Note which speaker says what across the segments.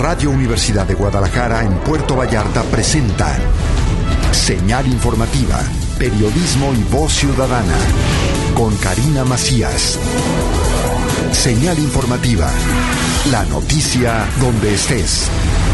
Speaker 1: Radio Universidad de Guadalajara en Puerto Vallarta presenta Señal Informativa, periodismo y voz ciudadana, con Karina Macías. Señal Informativa, la noticia donde estés.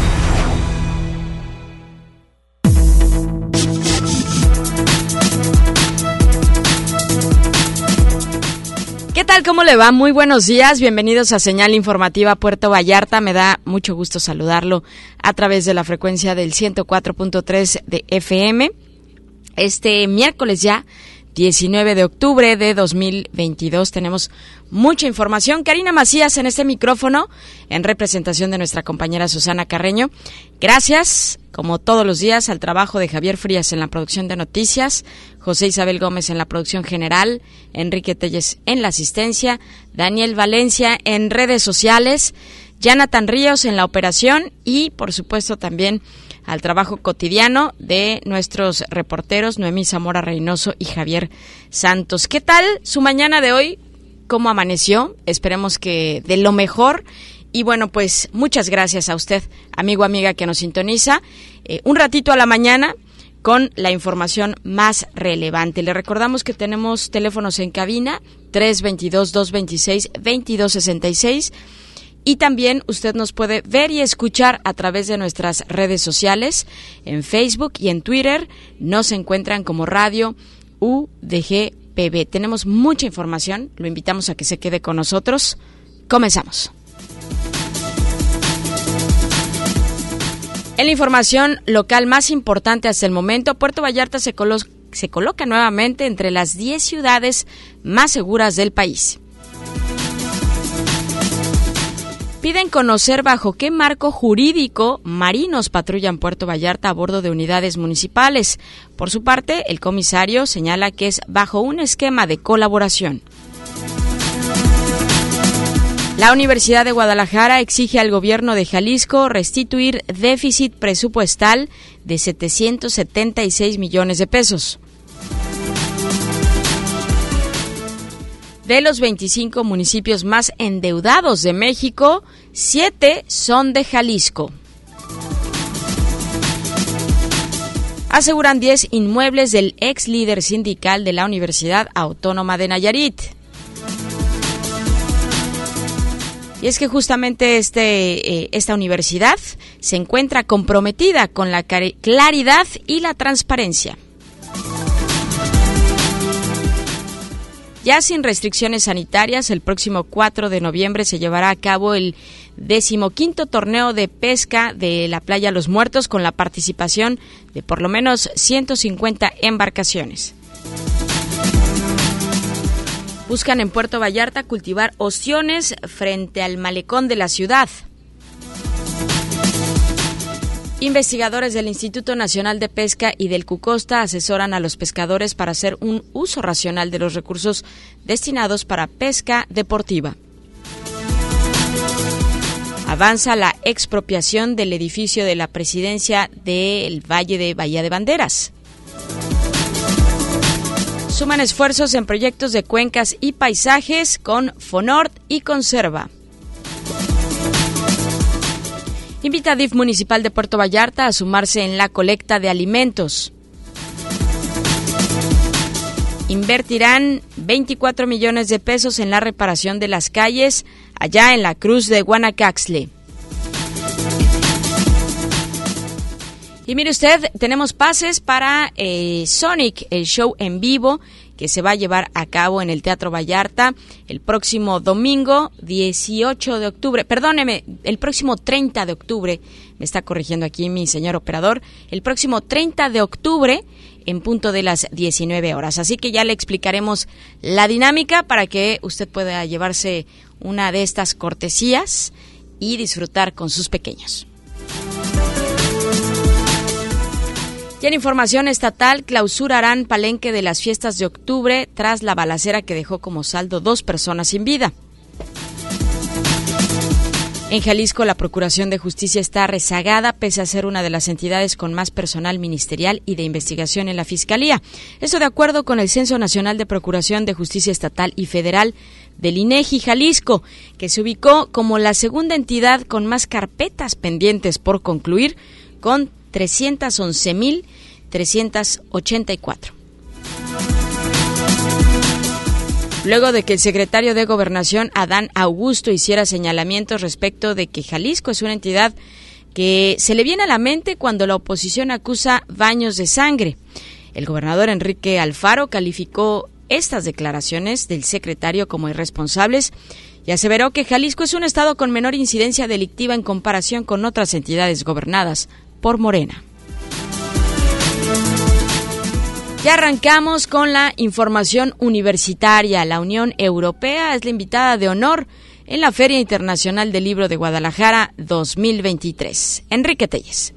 Speaker 2: ¿Qué tal? ¿Cómo le va? Muy buenos días, bienvenidos a Señal Informativa Puerto Vallarta. Me da mucho gusto saludarlo a través de la frecuencia del 104.3 de FM. Este miércoles ya, 19 de octubre de 2022, tenemos mucha información. Karina Macías en este micrófono, en representación de nuestra compañera Susana Carreño. Gracias, como todos los días, al trabajo de Javier Frías en la producción de noticias, José Isabel Gómez en la producción general, Enrique Telles en la asistencia, Daniel Valencia en redes sociales, Jonathan Ríos en la operación y, por supuesto, también al trabajo cotidiano de nuestros reporteros Noemí Zamora Reynoso y Javier Santos. ¿Qué tal su mañana de hoy? ¿Cómo amaneció? Esperemos que de lo mejor. Y bueno, pues muchas gracias a usted, amigo, amiga que nos sintoniza. Un ratito a la mañana con la información más relevante. Le recordamos que tenemos teléfonos en cabina 322-226-2266. Y también usted nos puede ver y escuchar a través de nuestras redes sociales, en Facebook y en Twitter. Nos encuentran como Radio UDG PB. Tenemos mucha información, lo invitamos a que se quede con nosotros. Comenzamos. En la información local más importante hasta el momento, Puerto Vallarta se coloca nuevamente entre las 10 ciudades más seguras del país. Piden conocer bajo qué marco jurídico marinos patrullan Puerto Vallarta a bordo de unidades municipales. Por su parte, el comisario señala que es bajo un esquema de colaboración. La Universidad de Guadalajara exige al gobierno de Jalisco restituir déficit presupuestal de 776 millones de pesos. De los 25 municipios más endeudados de México, 7 son de Jalisco. Aseguran 10 inmuebles del ex líder sindical de la Universidad Autónoma de Nayarit. Y es que justamente esta universidad se encuentra comprometida con la claridad y la transparencia. Ya sin restricciones sanitarias, el próximo 4 de noviembre se llevará a cabo el 15º torneo de pesca de la Playa Los Muertos con la participación de por lo menos 150 embarcaciones. Buscan en Puerto Vallarta cultivar ostiones frente al malecón de la ciudad. Investigadores del Instituto Nacional de Pesca y del Cucosta asesoran a los pescadores para hacer un uso racional de los recursos destinados para pesca deportiva. Avanza la expropiación del edificio de la presidencia del Valle de Bahía de Banderas. Suman esfuerzos en proyectos de cuencas y paisajes con Fonort y Conserva. Invita a DIF Municipal de Puerto Vallarta a sumarse en la colecta de alimentos. Invertirán 24 millones de pesos en la reparación de las calles allá en la Cruz de Guanacaxtle. Y mire usted, tenemos pases para Sonic, el show en vivo que se va a llevar a cabo en el Teatro Vallarta el próximo domingo 18 de octubre, perdóneme, el próximo 30 de octubre, me está corrigiendo aquí mi señor operador, el próximo 30 de octubre en punto de las 19 horas. Así que ya le explicaremos la dinámica para que usted pueda llevarse una de estas cortesías y disfrutar con sus pequeños. Y en información estatal, clausurarán palenque de las fiestas de octubre tras la balacera que dejó como saldo 2 personas sin vida. En Jalisco, la Procuración de Justicia está rezagada, pese a ser una de las entidades con más personal ministerial y de investigación en la Fiscalía. Esto de acuerdo con el Censo Nacional de Procuración de Justicia Estatal y Federal del INEGI Jalisco, que se ubicó como la segunda entidad con más carpetas pendientes por concluir, con 311,384. Luego de que el secretario de Gobernación, Adán Augusto, hiciera señalamientos respecto de que Jalisco es una entidad que se le viene a la mente cuando la oposición acusa baños de sangre. El gobernador Enrique Alfaro calificó estas declaraciones del secretario como irresponsables y aseveró que Jalisco es un estado con menor incidencia delictiva en comparación con otras entidades gobernadas por Morena. Ya arrancamos con la información universitaria. La Unión Europea es la invitada de honor en la Feria Internacional del Libro de Guadalajara 2023. Enrique Telles.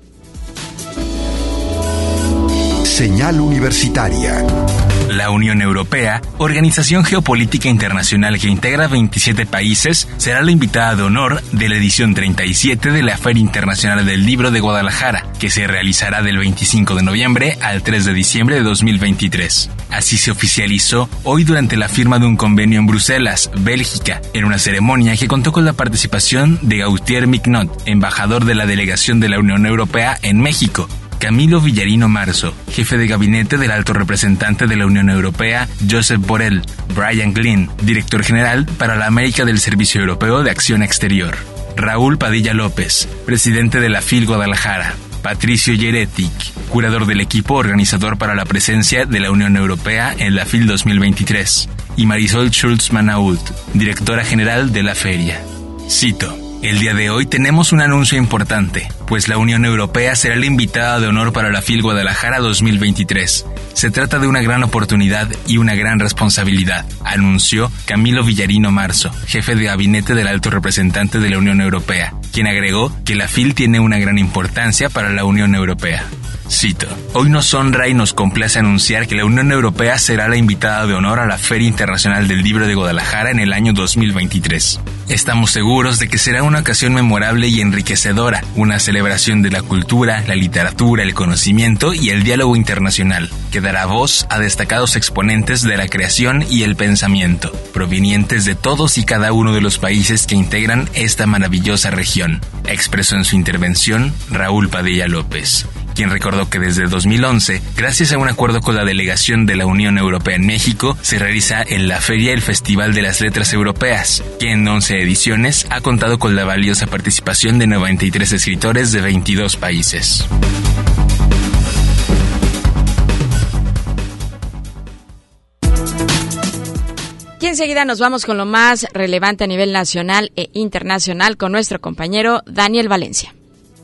Speaker 1: Señal universitaria.
Speaker 3: La Unión Europea, organización geopolítica internacional que integra 27 países, será la invitada de honor de la edición 37 de la Feria Internacional del Libro de Guadalajara, que se realizará del 25 de noviembre al 3 de diciembre de 2023. Así se oficializó hoy durante la firma de un convenio en Bruselas, Bélgica, en una ceremonia que contó con la participación de Gautier Mignot, embajador de la delegación de la Unión Europea en México, Camilo Villarino Marzo, jefe de gabinete del alto representante de la Unión Europea, Josep Borrell, Brian Glynn, director general para la América del Servicio Europeo de Acción Exterior, Raúl Padilla López, presidente de la FIL Guadalajara, Patricio Yeretic, curador del equipo organizador para la presencia de la Unión Europea en la FIL 2023, y Marisol Schulz-Manault, directora general de la feria. Cito: el día de hoy tenemos un anuncio importante, pues la Unión Europea será la invitada de honor para la FIL Guadalajara 2023. Se trata de una gran oportunidad y una gran responsabilidad, anunció Camilo Villarino Marzo, jefe de gabinete del alto representante de la Unión Europea, quien agregó que la FIL tiene una gran importancia para la Unión Europea. Cito: hoy nos honra y nos complace anunciar que la Unión Europea será la invitada de honor a la Feria Internacional del Libro de Guadalajara en el año 2023. Estamos seguros de que será una ocasión memorable y enriquecedora, una celebración de la cultura, la literatura, el conocimiento y el diálogo internacional, que dará voz a destacados exponentes de la creación y el pensamiento, provenientes de todos y cada uno de los países que integran esta maravillosa región, expresó en su intervención Raúl Padilla López, quien recordó que desde 2011, gracias a un acuerdo con la delegación de la Unión Europea en México, se realiza en la feria el Festival de las Letras Europeas, que en 11 ediciones ha contado con la valiosa participación de 93 escritores de 22 países.
Speaker 2: Y enseguida nos vamos con lo más relevante a nivel nacional e internacional con nuestro compañero Daniel Valencia.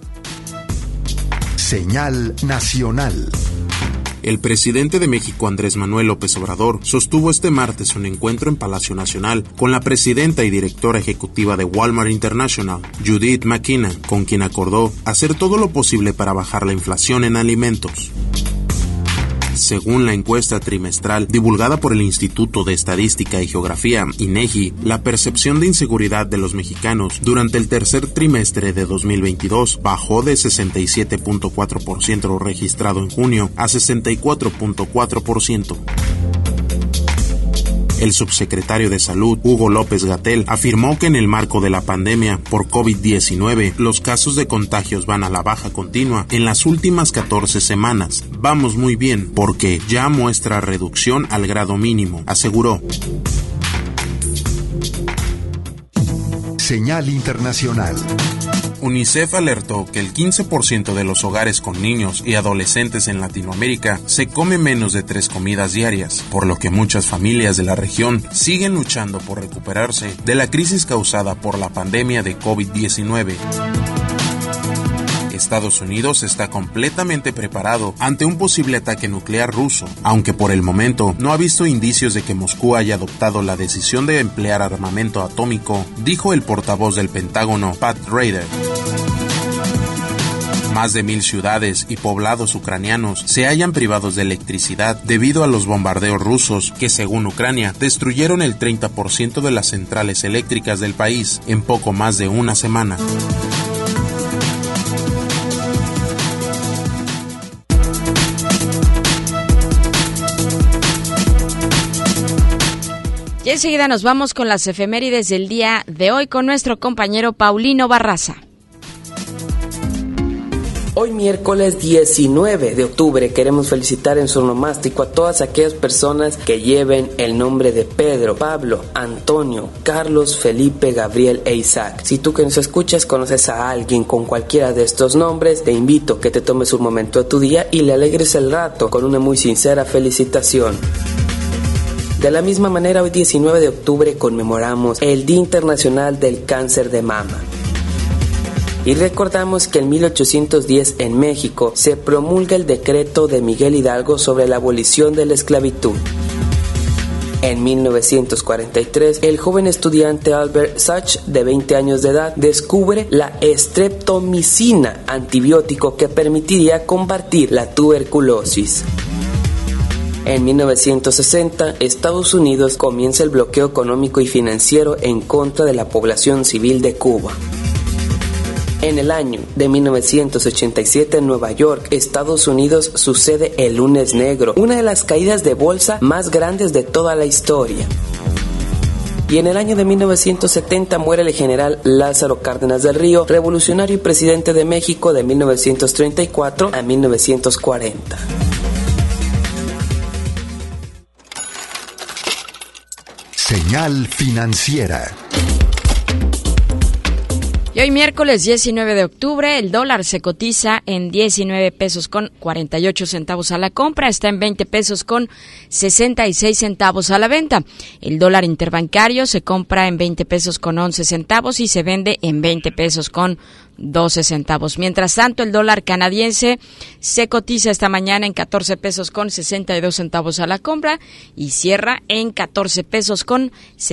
Speaker 1: Señal nacional.
Speaker 4: El presidente de México, Andrés Manuel López Obrador, sostuvo este martes un encuentro en Palacio Nacional con la presidenta y directora ejecutiva de Walmart International, Judith McKenna, con quien acordó hacer todo lo posible para bajar la inflación en alimentos. Según la encuesta trimestral divulgada por el Instituto de Estadística y Geografía, INEGI, la percepción de inseguridad de los mexicanos durante el tercer trimestre de 2022 bajó de 67.4% registrado en junio a 64.4%. El subsecretario de Salud, Hugo López-Gatell, afirmó que en el marco de la pandemia por COVID-19, los casos de contagios van a la baja continua en las últimas 14 semanas. Vamos muy bien, porque ya muestra reducción al grado mínimo, aseguró.
Speaker 1: Señal internacional.
Speaker 4: UNICEF alertó que el 15% de los hogares con niños y adolescentes en Latinoamérica se come menos de 3 comidas diarias, por lo que muchas familias de la región siguen luchando por recuperarse de la crisis causada por la pandemia de COVID-19. Estados Unidos está completamente preparado ante un posible ataque nuclear ruso, aunque por el momento no ha visto indicios de que Moscú haya adoptado la decisión de emplear armamento atómico, dijo el portavoz del Pentágono, Pat Ryder. Más de 1,000 ciudades y poblados ucranianos se hallan privados de electricidad debido a los bombardeos rusos que, según Ucrania, destruyeron el 30% de las centrales eléctricas del país en poco más de una semana.
Speaker 2: Y enseguida nos vamos con las efemérides del día de hoy con nuestro compañero Paulino Barraza.
Speaker 5: Hoy miércoles 19 de octubre queremos felicitar en su onomástico a todas aquellas personas que lleven el nombre de Pedro, Pablo, Antonio, Carlos, Felipe, Gabriel e Isaac. Si tú que nos escuchas conoces a alguien con cualquiera de estos nombres, te invito a que te tomes un momento de tu día y le alegres el rato con una muy sincera felicitación. De la misma manera, hoy 19 de octubre conmemoramos el Día Internacional del Cáncer de Mama. Y recordamos que en 1810 en México se promulga el decreto de Miguel Hidalgo sobre la abolición de la esclavitud. En 1943, el joven estudiante Albert Sachs, de 20 años de edad, descubre la streptomicina, antibiótico que permitiría combatir la tuberculosis. En 1960, Estados Unidos comienza el bloqueo económico y financiero en contra de la población civil de Cuba. En el año de 1987 en Nueva York, Estados Unidos, sucede el Lunes Negro, una de las caídas de bolsa más grandes de toda la historia. Y en el año de 1970 muere el general Lázaro Cárdenas del Río, revolucionario y presidente de México de 1934 a 1940.
Speaker 1: Señal financiera.
Speaker 2: Y hoy miércoles 19 de octubre el dólar se cotiza en 19 pesos con 48 centavos a la compra, está en 20 pesos con 66 centavos a la venta. El dólar interbancario se compra en 20 pesos con 11 centavos y se vende en 20 pesos con 12 centavos. Mientras tanto, el dólar canadiense se cotiza esta mañana en 14 pesos con 62 centavos a la compra y cierra en 14 pesos con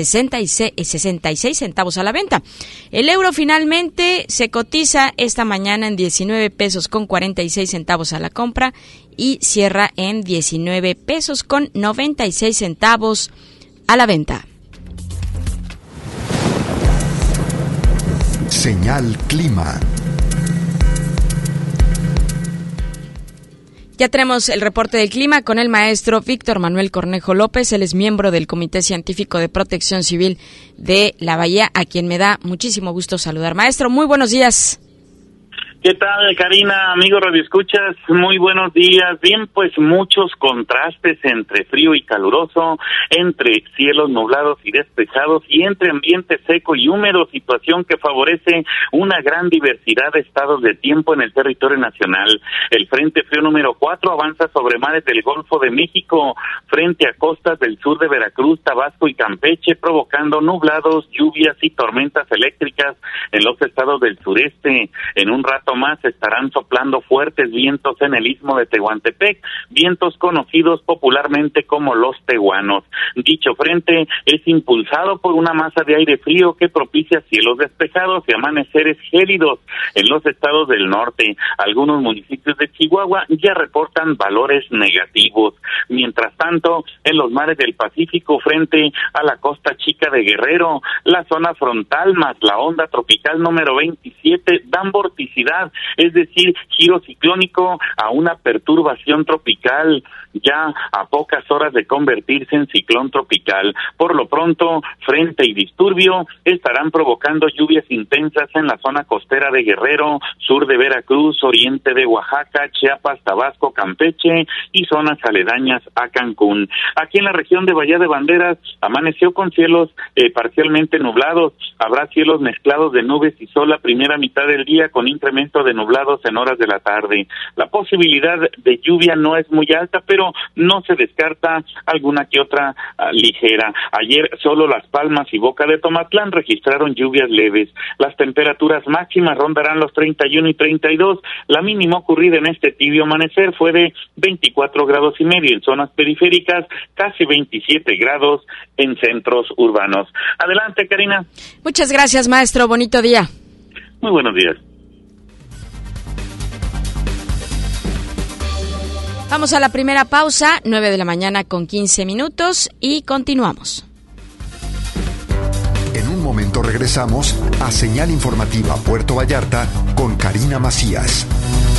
Speaker 2: 66 centavos a la venta. El euro finalmente se cotiza esta mañana en 19 pesos con 46 centavos a la compra y cierra en 19 pesos con 96 centavos a la venta.
Speaker 1: Señal Clima.
Speaker 2: Ya tenemos el reporte del clima con el maestro Víctor Manuel Cornejo López. Él es miembro del Comité Científico de Protección Civil de La Bahía, a quien me da muchísimo gusto saludar. Maestro, muy buenos días.
Speaker 6: ¿Qué tal, Karina? Amigos radioescuchas, muy buenos días. Bien, pues muchos contrastes entre frío y caluroso, entre cielos nublados y despejados y entre ambiente seco y húmedo, situación que favorece una gran diversidad de estados de tiempo en el territorio nacional. El Frente Frío número 4 avanza sobre mares del Golfo de México, frente a costas del sur de Veracruz, Tabasco y Campeche, provocando nublados, lluvias y tormentas eléctricas en los estados del sureste. En un rato más estarán soplando fuertes vientos en el istmo de Tehuantepec, vientos conocidos popularmente como los tehuanos. Dicho frente es impulsado por una masa de aire frío que propicia cielos despejados y amaneceres gélidos en los estados del norte. Algunos municipios de Chihuahua ya reportan valores negativos. Mientras tanto, en los mares del Pacífico, frente a la costa chica de Guerrero, la zona frontal más la onda tropical número 27 dan vorticidad, es decir, giro ciclónico a una perturbación tropical, ya a pocas horas de convertirse en ciclón tropical. Por lo pronto, frente y disturbio estarán provocando lluvias intensas en la zona costera de Guerrero, sur de Veracruz, oriente de Oaxaca, Chiapas, Tabasco, Campeche y zonas aledañas a Cancún. Aquí en la región de Bahía de Banderas amaneció con cielos parcialmente nublados. Habrá cielos mezclados de nubes y sol la primera mitad del día, con incremento de nublados en horas de la tarde. La posibilidad de lluvia no es muy alta, pero no se descarta alguna que otra ligera. Ayer solo Las Palmas y Boca de Tomatlán registraron lluvias leves. Las temperaturas máximas rondarán los 31 y 32. La mínima ocurrida en este tibio amanecer fue de 24 grados y medio en zonas periféricas, casi 27 grados en centros urbanos. Adelante, Karina.
Speaker 2: Muchas gracias, maestro. Bonito día.
Speaker 6: Muy buenos días.
Speaker 2: Vamos a la primera pausa, 9 de la mañana con 15 minutos y continuamos.
Speaker 1: En un momento regresamos a Señal Informativa Puerto Vallarta con Karina Macías.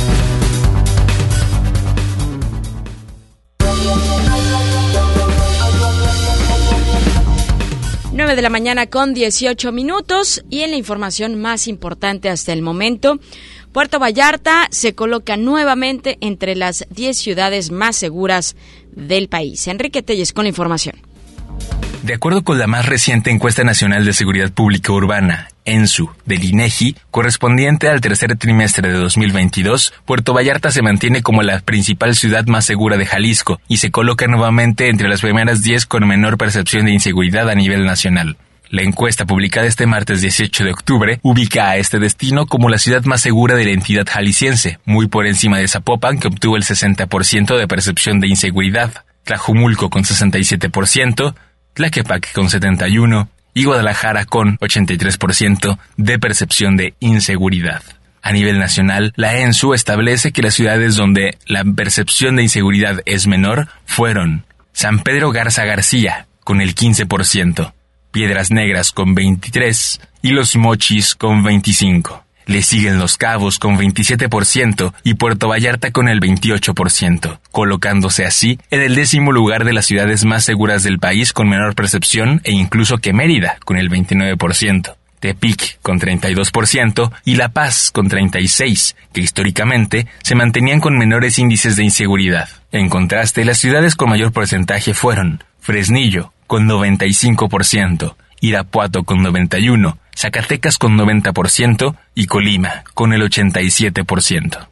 Speaker 2: Nueve de la mañana con 18 minutos y en la información más importante hasta el momento, Puerto Vallarta se coloca nuevamente entre las 10 ciudades más seguras del país. Enrique Telles con la información.
Speaker 3: De acuerdo con la más reciente encuesta nacional de seguridad pública urbana, ENSU, del INEGI, correspondiente al tercer trimestre de 2022, Puerto Vallarta se mantiene como la principal ciudad más segura de Jalisco y se coloca nuevamente entre las primeras 10 con menor percepción de inseguridad a nivel nacional. La encuesta publicada este martes 18 de octubre ubica a este destino como la ciudad más segura de la entidad jalisciense, muy por encima de Zapopan, que obtuvo el 60% de percepción de inseguridad, Tlajumulco con 67%, Tlaquepaque con 71% y Guadalajara con 83% de percepción de inseguridad. A nivel nacional, la ENSU establece que las ciudades donde la percepción de inseguridad es menor fueron San Pedro Garza García con el 15%, Piedras Negras con 23% y Los Mochis con 25%. Le siguen Los Cabos con 27% y Puerto Vallarta con el 28%, colocándose así en el 10º lugar de las ciudades más seguras del país con menor percepción e incluso que Mérida con el 29%, Tepic con 32% y La Paz con 36%, que históricamente se mantenían con menores índices de inseguridad. En contraste, las ciudades con mayor porcentaje fueron Fresnillo con 95%, Irapuato con 91%, Zacatecas con 90% y Colima con el 87%.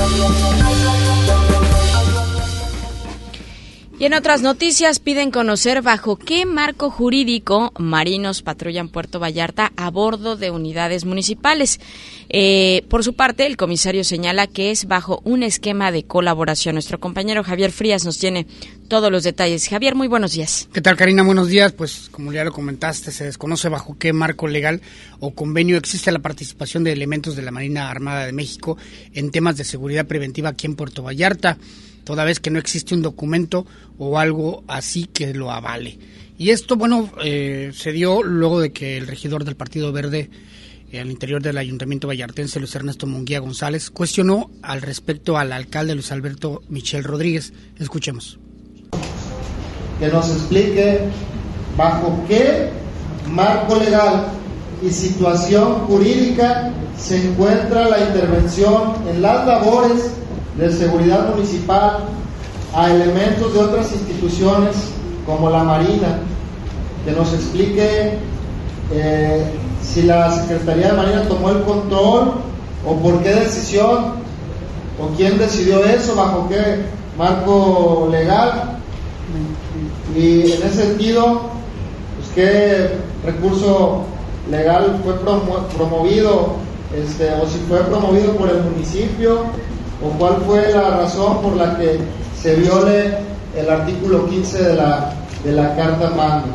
Speaker 2: Y en otras noticias piden conocer bajo qué marco jurídico marinos patrullan Puerto Vallarta a bordo de unidades municipales. Por su parte, el comisario señala que es bajo un esquema de colaboración. Nuestro compañero Javier Frías nos tiene todos los detalles. Javier, muy buenos días.
Speaker 7: ¿Qué tal, Karina? Buenos días. Pues como ya lo comentaste, se desconoce bajo qué marco legal o convenio existe la participación de elementos de la Marina Armada de México en temas de seguridad preventiva aquí en Puerto Vallarta, toda vez que no existe un documento o algo así que lo avale. Y esto, se dio luego de que el regidor del Partido Verde al interior del Ayuntamiento vallartense, Luis Ernesto Munguía González, cuestionó al respecto al alcalde Luis Alberto Michel Rodríguez. Escuchemos.
Speaker 8: Que nos explique bajo qué marco legal y situación jurídica se encuentra la intervención en las labores de seguridad municipal a elementos de otras instituciones como la Marina, que nos explique si la Secretaría de Marina tomó el control o por qué decisión o quién decidió eso, bajo qué marco legal, y en ese sentido pues qué recurso legal fue promovido, o si fue promovido por el municipio, o cuál fue la razón por la que se viole el artículo 15 de la Carta Magna.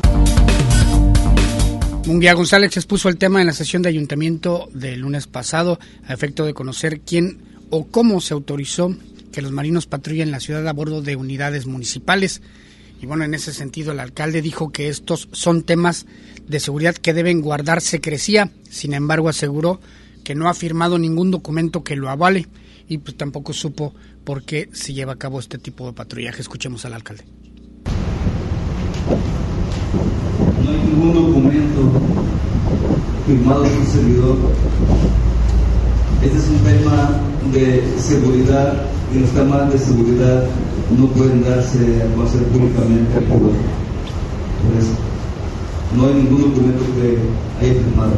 Speaker 7: Munguía González expuso el tema en la sesión de ayuntamiento del lunes pasado a efecto de conocer quién o cómo se autorizó que los marinos patrullen la ciudad a bordo de unidades municipales. Y en ese sentido el alcalde dijo que estos son temas de seguridad que deben guardar secrecía. Sin embargo, aseguró que no ha firmado ningún documento que lo avale y pues tampoco supo por qué se lleva a cabo este tipo de patrullaje. Escuchemos al alcalde.
Speaker 9: No hay ningún documento firmado por un servidor. Este es un tema de seguridad y los temas de seguridad no pueden darse a conocer públicamente al pueblo. Por eso, no hay ningún documento que haya firmado.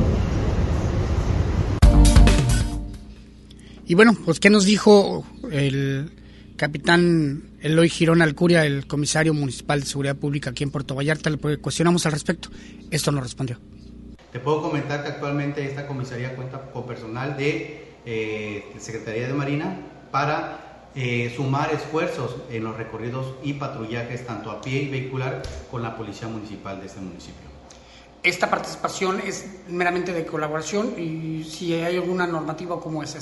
Speaker 7: Y ¿qué nos dijo el capitán Eloy Girón Alcuria, el comisario municipal de seguridad pública aquí en Puerto Vallarta? Le cuestionamos al respecto. Esto nos respondió.
Speaker 10: Te puedo comentar que actualmente esta comisaría cuenta con personal de Secretaría de Marina para sumar esfuerzos en los recorridos y patrullajes tanto a pie y vehicular con la policía municipal de este municipio.
Speaker 7: Esta participación es meramente de colaboración y si hay alguna normativa, ¿cómo es esto?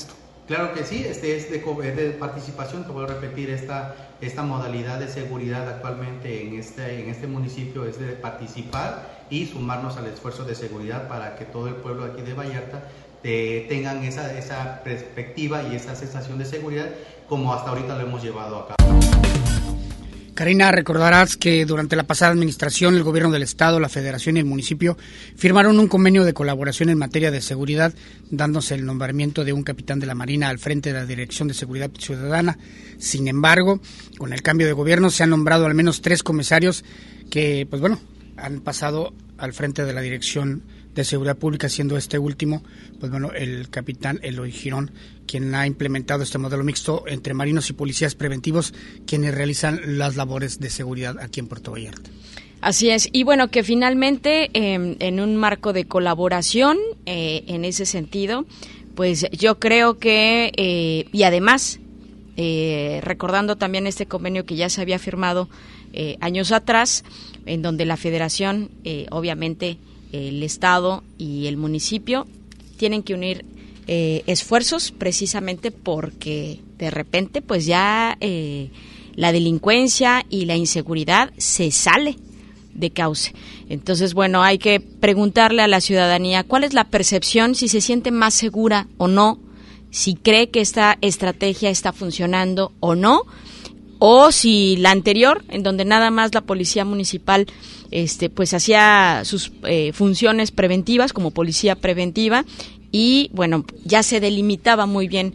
Speaker 10: Claro que sí, es de participación. Te voy a repetir, esta modalidad de seguridad actualmente en este municipio es de participar y sumarnos al esfuerzo de seguridad para que todo el pueblo aquí de Vallarta tengan esa perspectiva y esa sensación de seguridad como hasta ahorita lo hemos llevado a cabo.
Speaker 7: Karina, recordarás que durante la pasada administración el gobierno del estado, la federación y el municipio firmaron un convenio de colaboración en materia de seguridad, dándose el nombramiento de un capitán de la Marina al frente de la Dirección de Seguridad Ciudadana. Sin embargo, con el cambio de gobierno se han nombrado al menos 3 comisarios que, pues bueno, han pasado al frente de la Dirección de Seguridad Pública, siendo este último, pues bueno, el capitán Eloy Girón, quien ha implementado este modelo mixto entre marinos y policías preventivos, quienes realizan las labores de seguridad aquí en Puerto Vallarta.
Speaker 2: Así es, y bueno, que finalmente en un marco de colaboración, en ese sentido, pues yo creo que, y además, recordando también este convenio que ya se había firmado años atrás, en donde la federación, obviamente, el estado y el municipio tienen que unir esfuerzos precisamente porque de repente pues ya la delincuencia y la inseguridad se sale de cauce. Entonces, bueno, hay que preguntarle a la ciudadanía cuál es la percepción, si se siente más segura o no, si cree que esta estrategia está funcionando o no, o si la anterior, en donde nada más la policía municipal pues hacía sus funciones preventivas como policía preventiva y bueno, ya se delimitaba muy bien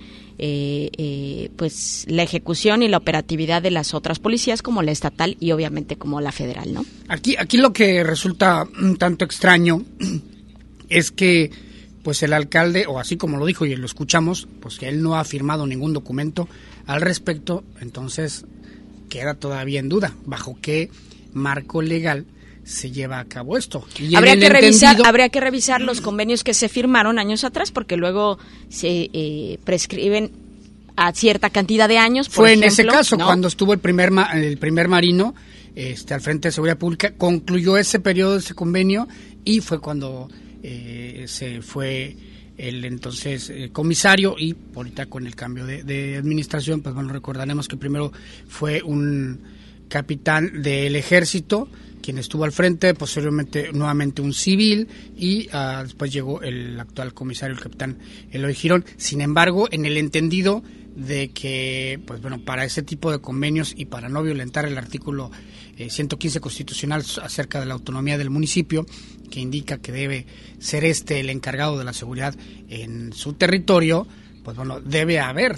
Speaker 2: pues la ejecución y la operatividad de las otras policías como la estatal y obviamente como la federal, ¿no?
Speaker 7: Aquí lo que resulta un tanto extraño es que pues el alcalde, o así como lo dijo y lo escuchamos, pues que él no ha firmado ningún documento al respecto. Entonces queda todavía en duda bajo qué marco legal se lleva a cabo esto. Y habría
Speaker 2: que revisar los convenios que se firmaron años atrás, porque luego se prescriben a cierta cantidad de años.
Speaker 7: Fue en ese caso, ¿no? Cuando estuvo el primer marino al frente de Seguridad Pública, concluyó ese periodo de ese convenio y fue cuando se fue el entonces comisario, y ahorita con el cambio de administración, pues bueno, recordaremos que primero fue un capitán del ejército quien estuvo al frente, posteriormente nuevamente un civil y después llegó el actual comisario, el capitán Eloy Girón. Sin embargo, en el entendido de que, pues bueno, para ese tipo de convenios y para no violentar el artículo 115 constitucional acerca de la autonomía del municipio, que indica que debe ser el encargado de la seguridad en su territorio, pues bueno, debe haber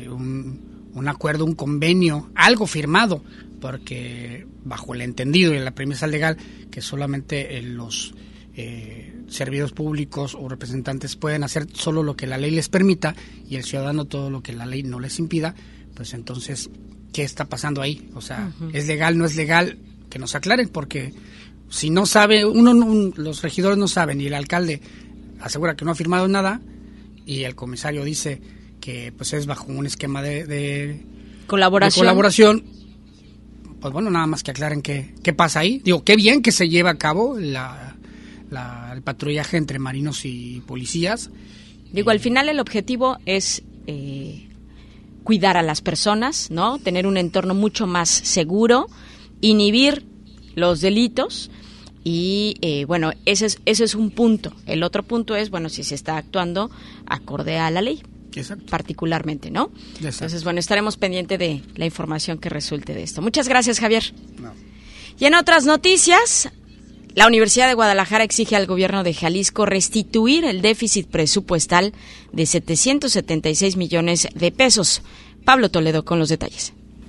Speaker 7: un acuerdo, un convenio, algo firmado, porque bajo el entendido y la premisa legal que solamente los servidores públicos o representantes pueden hacer solo lo que la ley les permita y el ciudadano todo lo que la ley no les impida, pues entonces, ¿qué está pasando ahí? O sea, ¿es legal, no es legal? Que nos aclaren, porque si no sabe, los regidores no saben y el alcalde asegura que no ha firmado nada y el comisario dice que pues es bajo un esquema de colaboración, pues bueno, nada más que aclaren qué pasa ahí. Digo, qué bien que se lleva a cabo el patrullaje entre marinos y policías.
Speaker 2: Digo, al final el objetivo es cuidar a las personas, ¿no? Tener un entorno mucho más seguro, inhibir los delitos y, bueno, ese es un punto. El otro punto es, bueno, si se está actuando acorde a la ley.
Speaker 7: Exacto.
Speaker 2: Particularmente, ¿no?
Speaker 7: Exacto.
Speaker 2: Entonces, bueno, estaremos pendientes de la información que resulte de esto. Muchas gracias, Javier.
Speaker 7: No.
Speaker 2: Y en otras noticias, la Universidad de Guadalajara exige al gobierno de Jalisco restituir el déficit presupuestal de 776 millones de pesos. Pablo Toledo con los detalles.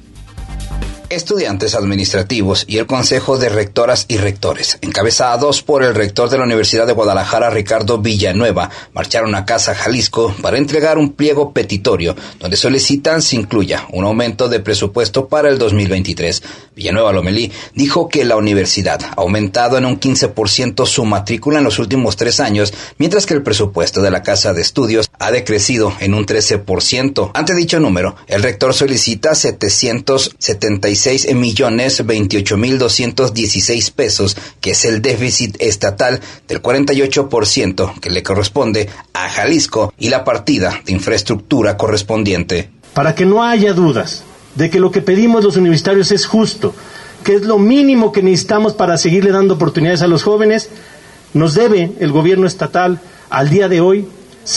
Speaker 11: Estudiantes administrativos y el Consejo de Rectoras y Rectores, encabezados por el rector de la Universidad de Guadalajara, Ricardo Villanueva, marcharon a Casa Jalisco para entregar un pliego petitorio donde solicitan se incluya un aumento de presupuesto para el 2023. Villanueva Lomelí dijo que la universidad ha aumentado en un 15% su matrícula en los últimos 3 años, mientras que el presupuesto de la Casa de Estudios ha decrecido en un 13%. Ante dicho número, el rector solicita 776 236.028.216 pesos, que es el déficit estatal del 48% que le corresponde a Jalisco, y la partida de infraestructura correspondiente.
Speaker 12: Para que no haya dudas de que lo que pedimos los universitarios es justo, que es lo mínimo que necesitamos para seguirle dando oportunidades a los jóvenes, nos debe el gobierno estatal al día de hoy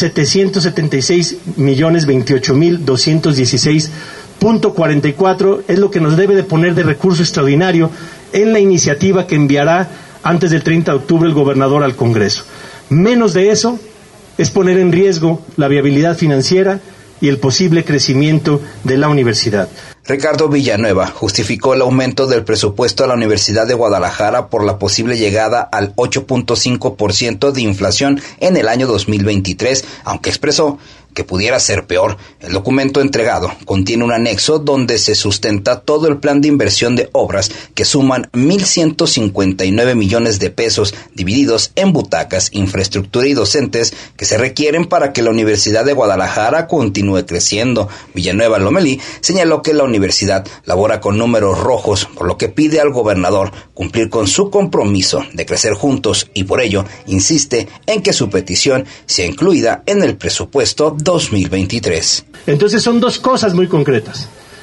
Speaker 12: 776.028.216.44, es lo que nos debe de poner de recurso extraordinario en la iniciativa que enviará antes del 30 de octubre el gobernador al Congreso. Menos de eso es poner en riesgo la viabilidad financiera y el posible crecimiento de la universidad.
Speaker 11: Ricardo Villanueva justificó el aumento del presupuesto a la Universidad de Guadalajara por la posible llegada al 8.5% de inflación en el año 2023, aunque expresó que pudiera ser peor. El documento entregado contiene un anexo donde se sustenta todo el plan de inversión de obras que suman 1.159 millones de pesos divididos en butacas, infraestructura y docentes que se requieren para que la Universidad de Guadalajara continúe creciendo. Villanueva Lomelí señaló que la universidad labora con números rojos, por lo que pide al gobernador cumplir con su compromiso de crecer juntos y por ello insiste en que su petición sea incluida en el presupuesto 2023.
Speaker 12: Entonces son dos cosas muy concretas: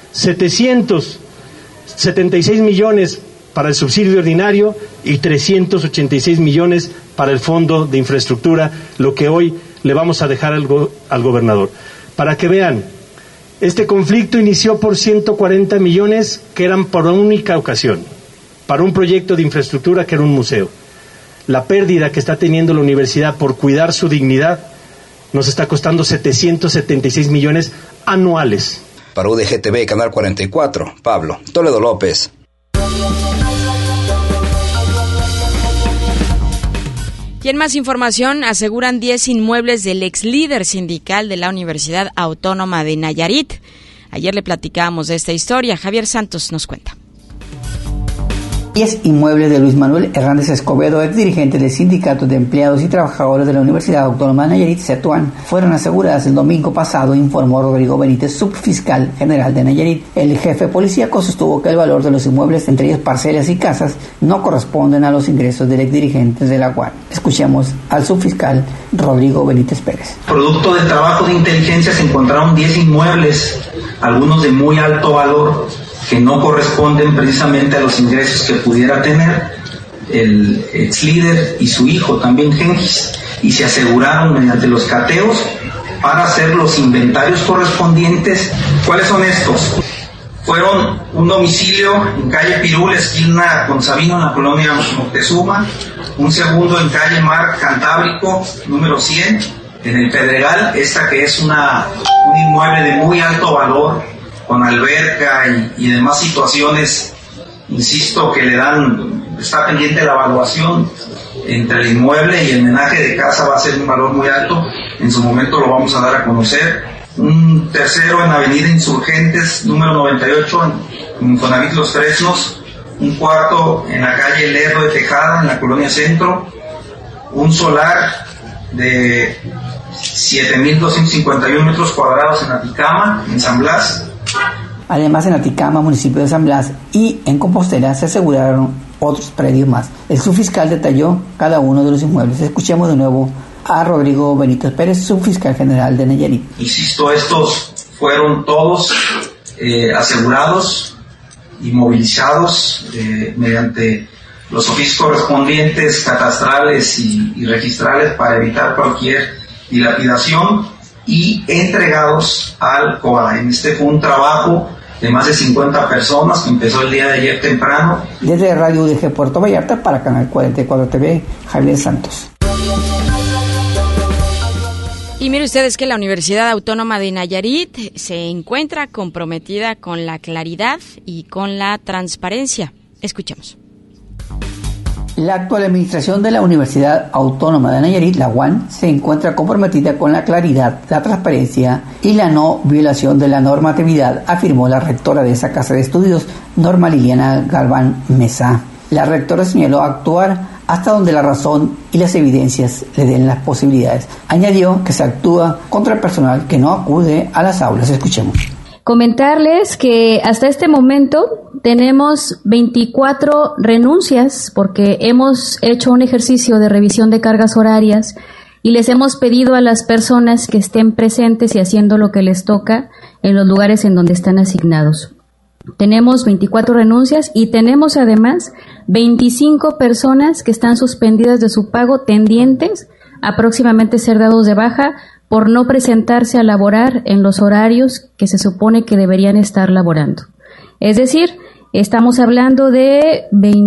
Speaker 12: 776 millones para el subsidio ordinario y 386 millones para el fondo de infraestructura, lo que hoy le vamos a dejar al gobernador. Para que vean, este conflicto inició por 140 millones que eran por una única ocasión, para un proyecto de infraestructura que era un museo. La pérdida que está teniendo la universidad por cuidar su dignidad nos está costando 776 millones anuales.
Speaker 11: Para UDGTV, Canal 44, Pablo Toledo López.
Speaker 2: Y en más información, aseguran 10 inmuebles del ex líder sindical de la Universidad Autónoma de Nayarit. Ayer le platicábamos de esta historia. Javier Santos nos cuenta.
Speaker 13: 10 inmuebles de Luis Manuel Hernández Escobedo, ex dirigente del Sindicato de Empleados y Trabajadores de la Universidad Autónoma de Nayarit, CETUAN, fueron aseguradas el domingo pasado, informó Rodrigo Benítez, subfiscal general de Nayarit. El jefe policíaco sostuvo que el valor de los inmuebles, entre ellos parcelas y casas, no corresponden a los ingresos del ex dirigente de la UAN. Escuchemos al subfiscal Rodrigo Benítez Pérez.
Speaker 14: Producto del trabajo de inteligencia se encontraron 10 inmuebles, algunos de muy alto valor, que no corresponden precisamente a los ingresos que pudiera tener el ex líder y su hijo también Gengis, y se aseguraron mediante los cateos para hacer los inventarios correspondientes. ¿Cuáles son estos? Fueron un domicilio en calle Pirul, esquina con Sabino, en la colonia Moctezuma, un segundo en calle Mar Cantábrico, número 100, en el Pedregal, esta que es un inmueble de muy alto valor, con alberca y demás situaciones, insisto, que está pendiente la evaluación entre el inmueble y el menaje de casa, va a ser un valor muy alto, en su momento lo vamos a dar a conocer. Un tercero en Avenida Insurgentes, número 98, en Infonavit Los Fresnos, un cuarto en la calle Lerdo de Tejada, en la colonia Centro, un solar de 7.251 metros cuadrados en Aticama, en San Blas.
Speaker 13: Además, en Aticama, municipio de San Blas, y en Compostela se aseguraron otros predios más. El subfiscal detalló cada uno de los inmuebles. Escuchemos de nuevo a Rodrigo Benítez Pérez, subfiscal general de Nayarit.
Speaker 14: Insisto, estos fueron todos asegurados y movilizados mediante los oficios correspondientes catastrales y registrales para evitar cualquier dilapidación y entregados al COADEM. Este fue un trabajo de más de 50 personas que empezó el día de ayer temprano.
Speaker 13: Desde Radio UDG Puerto Vallarta para Canal 44 TV, Javier Santos.
Speaker 2: Y mire ustedes que la Universidad Autónoma de Nayarit se encuentra comprometida con la claridad y con la transparencia. Escuchemos.
Speaker 13: La actual administración de la Universidad Autónoma de Nayarit, la UAN, se encuentra comprometida con la claridad, la transparencia y la no violación de la normatividad, afirmó la rectora de esa casa de estudios, Norma Liliana Galván Mesa. La rectora señaló actuar hasta donde la razón y las evidencias le den las posibilidades. Añadió que se actúa contra el personal que no acude a las aulas. Escuchemos.
Speaker 15: Comentarles que hasta este momento tenemos 24 renuncias porque hemos hecho un ejercicio de revisión de cargas horarias y les hemos pedido a las personas que estén presentes y haciendo lo que les toca en los lugares en donde están asignados. Tenemos 24 renuncias y tenemos además 25 personas que están suspendidas de su pago tendientes a próximamente ser dados de baja por no presentarse a laborar en los horarios que se supone que deberían estar laborando. Es decir, estamos hablando de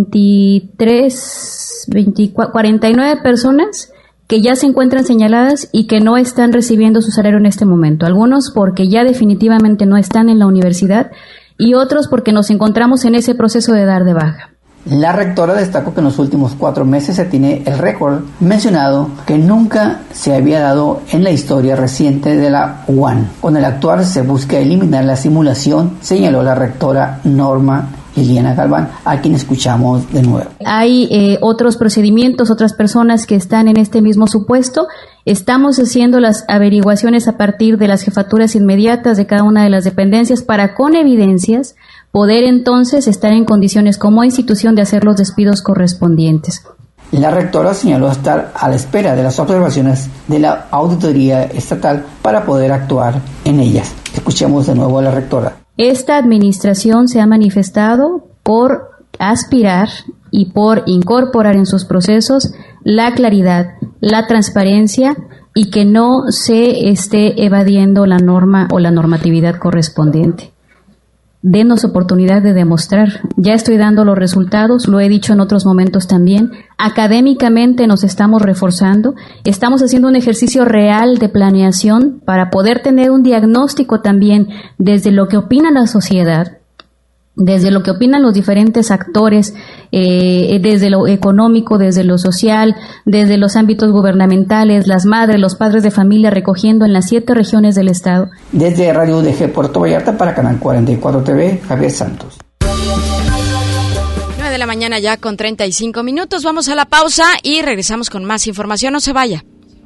Speaker 15: 49 personas que ya se encuentran señaladas y que no están recibiendo su salario en este momento. Algunos porque ya definitivamente no están en la universidad y otros porque nos encontramos en ese proceso de dar de baja.
Speaker 13: La rectora destacó que en los últimos 4 meses se tiene el récord mencionado que nunca se había dado en la historia reciente de la UAN. Con el actual se busca eliminar la simulación, señaló la rectora Norma Liliana Galván, a quien escuchamos de nuevo.
Speaker 15: Hay otros procedimientos, otras personas que están en este mismo supuesto. Estamos haciendo las averiguaciones a partir de las jefaturas inmediatas de cada una de las dependencias para, con evidencias, poder entonces estar en condiciones como institución de hacer los despidos correspondientes.
Speaker 13: La rectora señaló estar a la espera de las observaciones de la auditoría estatal para poder actuar en ellas. Escuchemos de nuevo a la rectora.
Speaker 15: Esta administración se ha manifestado por aspirar y por incorporar en sus procesos la claridad, la transparencia y que no se esté evadiendo la norma o la normatividad correspondiente. Denos oportunidad de demostrar. Ya estoy dando los resultados, lo he dicho en otros momentos también. Académicamente nos estamos reforzando, estamos haciendo un ejercicio real de planeación para poder tener un diagnóstico también desde lo que opina la sociedad, desde lo que opinan los diferentes actores, desde lo económico, desde lo social, desde los ámbitos gubernamentales, las madres, los padres de familia recogiendo en las 7 regiones del estado.
Speaker 13: Desde Radio UDG Puerto Vallarta para Canal 44 TV, Javier Santos.
Speaker 2: 9 de la mañana ya con 35 minutos. Vamos a la pausa y regresamos con más información. No se vaya.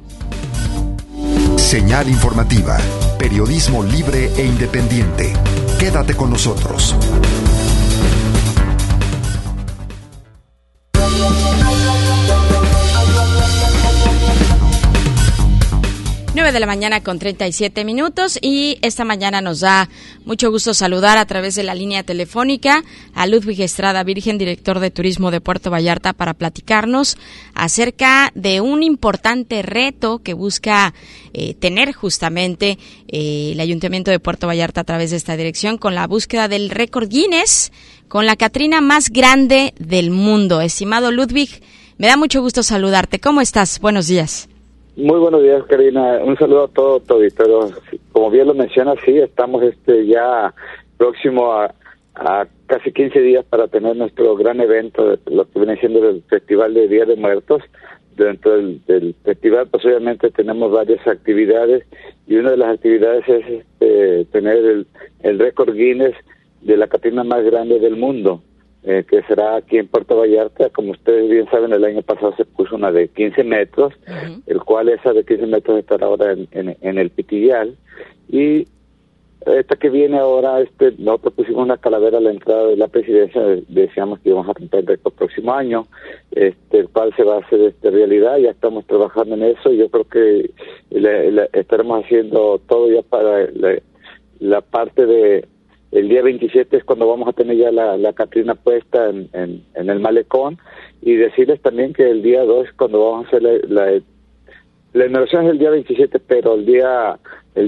Speaker 1: Señal informativa. Periodismo libre e independiente. Quédate con nosotros.
Speaker 2: 9 de la mañana con 37 minutos y esta mañana nos da mucho gusto saludar a través de la línea telefónica a Ludwig Estrada Virgen, director de Turismo de Puerto Vallarta, para platicarnos acerca de un importante reto que busca tener justamente el Ayuntamiento de Puerto Vallarta a través de esta dirección con la búsqueda del récord Guinness con la Catrina más grande del mundo. Estimado Ludwig, me da mucho gusto saludarte. ¿Cómo estás? Buenos días.
Speaker 16: Muy buenos días, Karina. Un saludo a todo tu auditorio. Como bien lo mencionas, sí, estamos ya próximo a casi 15 días para tener nuestro gran evento, de lo que viene siendo el Festival de Día de Muertos. Dentro del festival, pues obviamente tenemos varias actividades y una de las actividades es tener el récord Guinness de la Catrina más grande del mundo. Que será aquí en Puerto Vallarta. Como ustedes bien saben, el año pasado se puso una de 15 metros, el cual esa de 15 metros estará ahora en el Pitillal, y esta que viene ahora, nosotros pusimos una calavera a la entrada de la presidencia, decíamos que íbamos a romper el récord el próximo año, el cual se va a hacer realidad. Ya estamos trabajando en eso, yo creo que estaremos haciendo todo ya para la parte de el día 27 es cuando vamos a tener ya la Catrina puesta en el malecón, y decirles también que el día 2 es cuando vamos a hacer la inauguración es el día 27, pero el día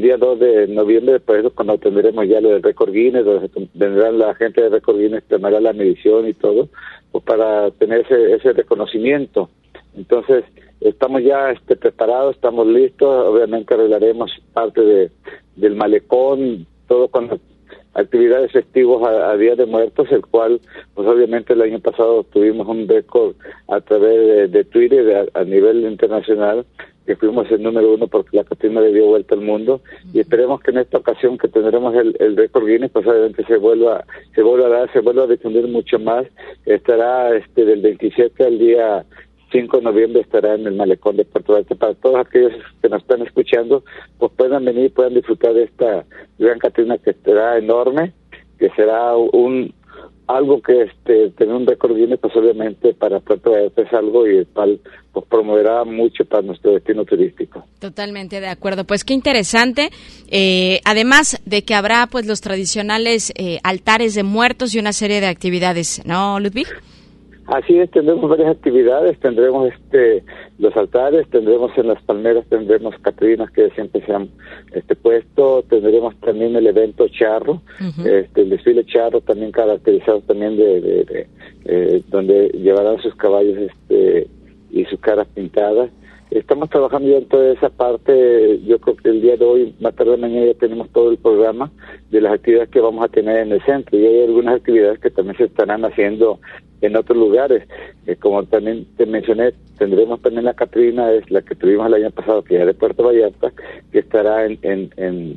Speaker 16: 2 de noviembre, pues es cuando tendremos ya lo del récord Guinness, donde vendrán la gente de récord Guinness, tomará la medición y todo, pues para tener ese reconocimiento. Entonces, estamos ya preparados, estamos listos, obviamente arreglaremos parte del malecón, todo con actividades festivas a Día de Muertos, el cual, pues obviamente el año pasado tuvimos un récord a través de Twitter a nivel internacional, que fuimos el número 1 porque la Catrina le dio vuelta al mundo, y esperemos que en esta ocasión que tendremos el récord Guinness, pues obviamente se vuelva a difundir mucho más. Estará del 27 al día 5 de noviembre estará en el malecón de Puerto Vallarta. Para todos aquellos que nos están escuchando, pues puedan venir, puedan disfrutar de esta gran Catrina que será enorme, que será algo que tener un récord Guinness, pues obviamente para Puerto Vallarta es algo y el cual pues promoverá mucho para nuestro destino turístico.
Speaker 2: Totalmente de acuerdo, pues qué interesante, además de que habrá pues los tradicionales altares de muertos y una serie de actividades, ¿no, Ludwig?
Speaker 16: Así es, tendremos varias actividades, tendremos los altares, tendremos en las palmeras, tendremos catrinas que siempre se han puesto, tendremos también el evento charro, el desfile charro también caracterizado también de donde llevarán sus caballos y sus caras pintadas. Estamos trabajando ya en toda esa parte. Yo creo que el día de hoy, más tarde mañana, ya tenemos todo el programa de las actividades que vamos a tener en el centro, y hay algunas actividades que también se estarán haciendo en otros lugares. Como también te mencioné, tendremos también la Catrina, es la que tuvimos el año pasado, que ya de Puerto Vallarta, que estará en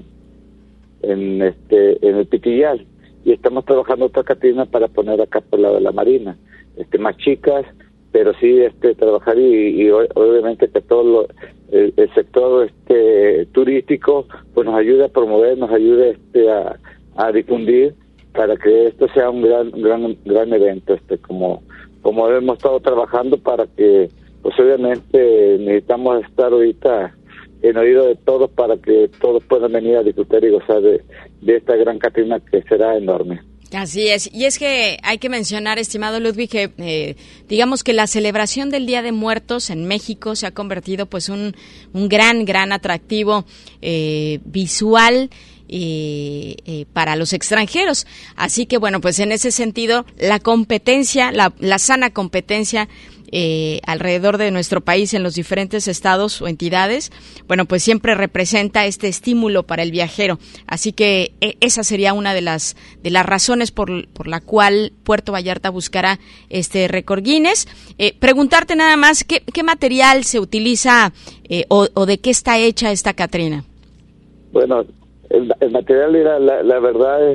Speaker 16: el Pitillal, y estamos trabajando otra Catrina para poner acá por el lado de la Marina, más chicas, pero sí trabajar y obviamente que todo el sector turístico pues nos ayude a promover, nos ayude a difundir para que esto sea un gran evento, como hemos estado trabajando, para que pues obviamente necesitamos estar ahorita en oído de todos para que todos puedan venir a disfrutar y gozar de esta gran Catrina que será enorme.
Speaker 2: Así es, y es que hay que mencionar, estimado Ludwig, que digamos que la celebración del Día de Muertos en México se ha convertido pues un gran atractivo visual para los extranjeros. Así que bueno, pues en ese sentido la competencia, la sana competencia alrededor de nuestro país en los diferentes estados o entidades, bueno, pues siempre representa este estímulo para el viajero. Así que esa sería una de las razones por la cual Puerto Vallarta buscará este récord Guinness. Preguntarte nada más, ¿qué material se utiliza o de qué está hecha esta Catrina?
Speaker 16: Bueno, el material, la verdad,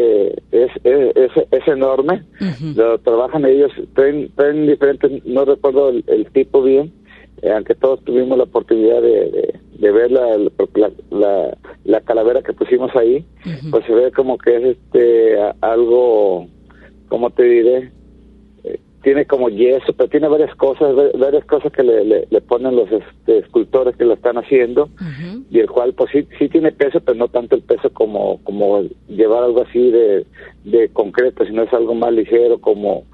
Speaker 16: es enorme. Lo trabajan ellos, traen diferentes, no recuerdo el tipo bien, aunque todos tuvimos la oportunidad de ver la calavera que pusimos ahí. Pues se ve como que es algo, ¿cómo te diré? Tiene como yeso, pero tiene varias cosas que le ponen los escultores que lo están haciendo, y el cual pues sí tiene peso, pero no tanto el peso como llevar algo así de concreto, sino es algo más ligero, como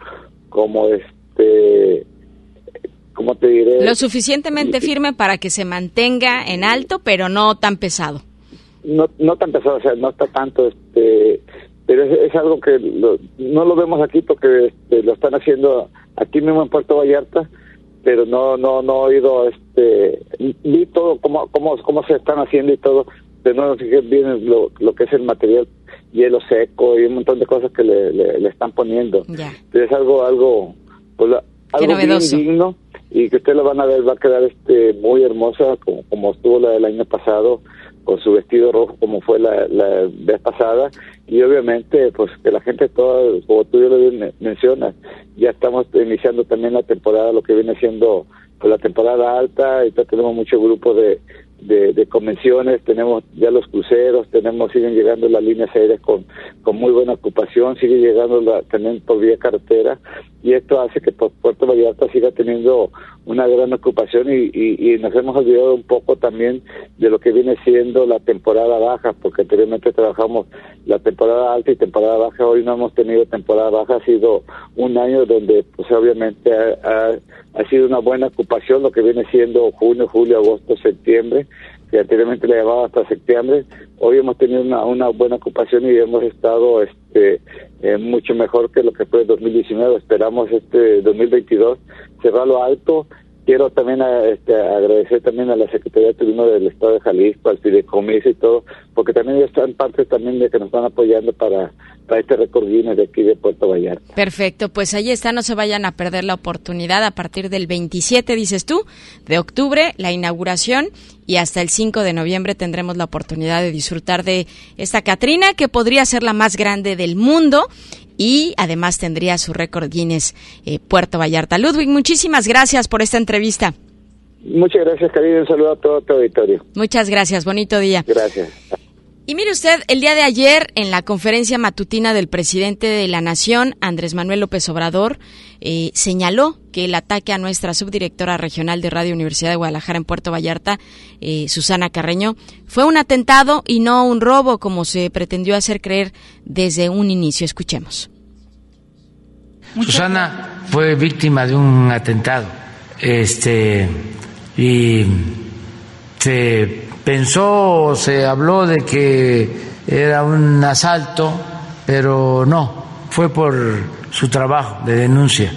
Speaker 16: ¿cómo te diré?
Speaker 2: Lo suficientemente firme para que se mantenga en alto, pero no tan pesado.
Speaker 16: No tan pesado, o sea, no está tanto, pero es algo que no lo vemos aquí porque lo están haciendo aquí mismo en Puerto Vallarta, pero no he oído, vi todo cómo se están haciendo y todo, pero no fijé bien lo que es el material, hielo seco y un montón de cosas que le están poniendo. Pero es algo bien digno, y que ustedes lo van a ver, va a quedar muy hermosa, como estuvo la del año pasado, con su vestido rojo como fue la vez pasada, y obviamente pues que la gente toda, como tú ya lo mencionas, ya estamos iniciando también la temporada, lo que viene siendo pues la temporada alta, y tenemos muchos grupos de convenciones, tenemos ya los cruceros, siguen llegando las líneas aéreas con muy buena ocupación, sigue llegando también por vía carretera, y esto hace que Puerto Vallarta siga teniendo una gran ocupación, y nos hemos olvidado un poco también de lo que viene siendo la temporada baja, porque anteriormente trabajamos la temporada alta y temporada baja. Hoy no hemos tenido temporada baja, ha sido un año donde pues obviamente ha sido una buena ocupación, lo que viene siendo junio, julio, agosto, septiembre, que anteriormente le llevaba hasta septiembre. Hoy hemos tenido una buena ocupación y hemos estado mucho mejor que lo que fue 2019. Esperamos 2022 cerrarlo alto. Quiero también agradecer también a la Secretaría de Turismo del Estado de Jalisco, al Fideicomiso y todo, porque también ya están parte también de que nos están apoyando para este récord Guinness de aquí de Puerto Vallarta.
Speaker 2: Perfecto, pues ahí está, no se vayan a perder la oportunidad. A partir del 27, dices tú, de octubre, la inauguración, y hasta el 5 de noviembre tendremos la oportunidad de disfrutar de esta Catrina, que podría ser la más grande del mundo. y además tendría su récord Guinness Puerto Vallarta. Ludwig, muchísimas gracias por esta entrevista.
Speaker 16: Muchas gracias, Karina. Un saludo a todo tu auditorio.
Speaker 2: Muchas gracias. Bonito día.
Speaker 16: Gracias.
Speaker 2: Y mire usted, el día de ayer, en la conferencia matutina del presidente de la Nación, Andrés Manuel López Obrador, señaló que el ataque a nuestra subdirectora regional de Radio Universidad de Guadalajara en Puerto Vallarta, Susana Carreño, fue un atentado y no un robo, como se pretendió hacer creer desde un inicio. Escuchemos.
Speaker 17: Susana fue víctima de un atentado, y se pensó, se habló de que era un asalto, pero no, fue por su trabajo de denuncia.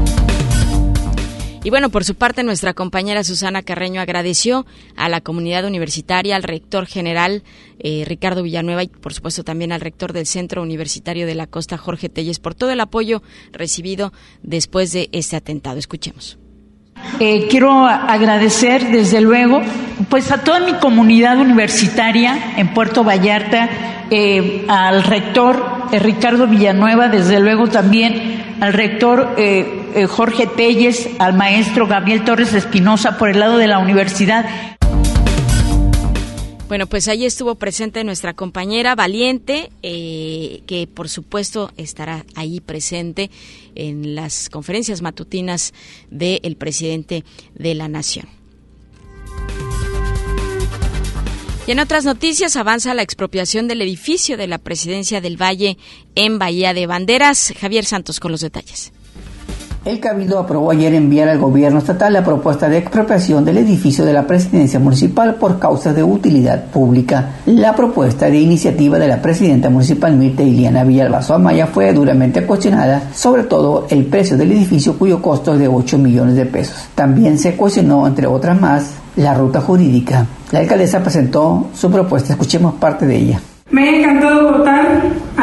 Speaker 2: Y bueno, por su parte, nuestra compañera Susana Carreño agradeció a la comunidad universitaria, al rector general Ricardo Villanueva y por supuesto también al rector del Centro Universitario de la Costa, Jorge Telles, por todo el apoyo recibido después de este atentado. Escuchemos.
Speaker 18: Quiero agradecer desde luego pues a toda mi comunidad universitaria en Puerto Vallarta, al rector Ricardo Villanueva, desde luego también al rector Jorge Telles, al maestro Gabriel Torres Espinosa por el lado de la universidad.
Speaker 2: Bueno, pues ahí estuvo presente nuestra compañera Valiente, que por supuesto estará ahí presente en las conferencias matutinas del presidente de la Nación. Y en otras noticias, avanza la expropiación del edificio de la Presidencia del Valle en Bahía de Banderas. Javier Santos con los detalles.
Speaker 13: El Cabildo aprobó ayer enviar al gobierno estatal la propuesta de expropiación del edificio de la Presidencia Municipal por causas de utilidad pública. La propuesta de iniciativa de la presidenta municipal Mirta Iliana Villalbazo Amaya fue duramente cuestionada, sobre todo el precio del edificio cuyo costo es de 8 millones de pesos. También se cuestionó, entre otras más, la ruta jurídica. La alcaldesa presentó su propuesta, escuchemos parte de ella.
Speaker 19: Me ha encantado votar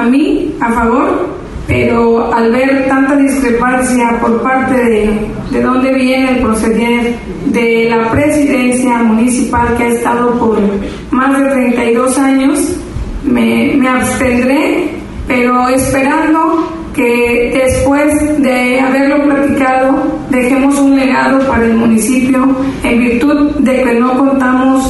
Speaker 19: a favor, pero al ver tanta discrepancia por parte de dónde viene el proceder de la presidencia municipal, que ha estado por más de 32 años, me abstendré, pero esperando que después de haberlo platicado dejemos un legado para el municipio, en virtud de que no contamos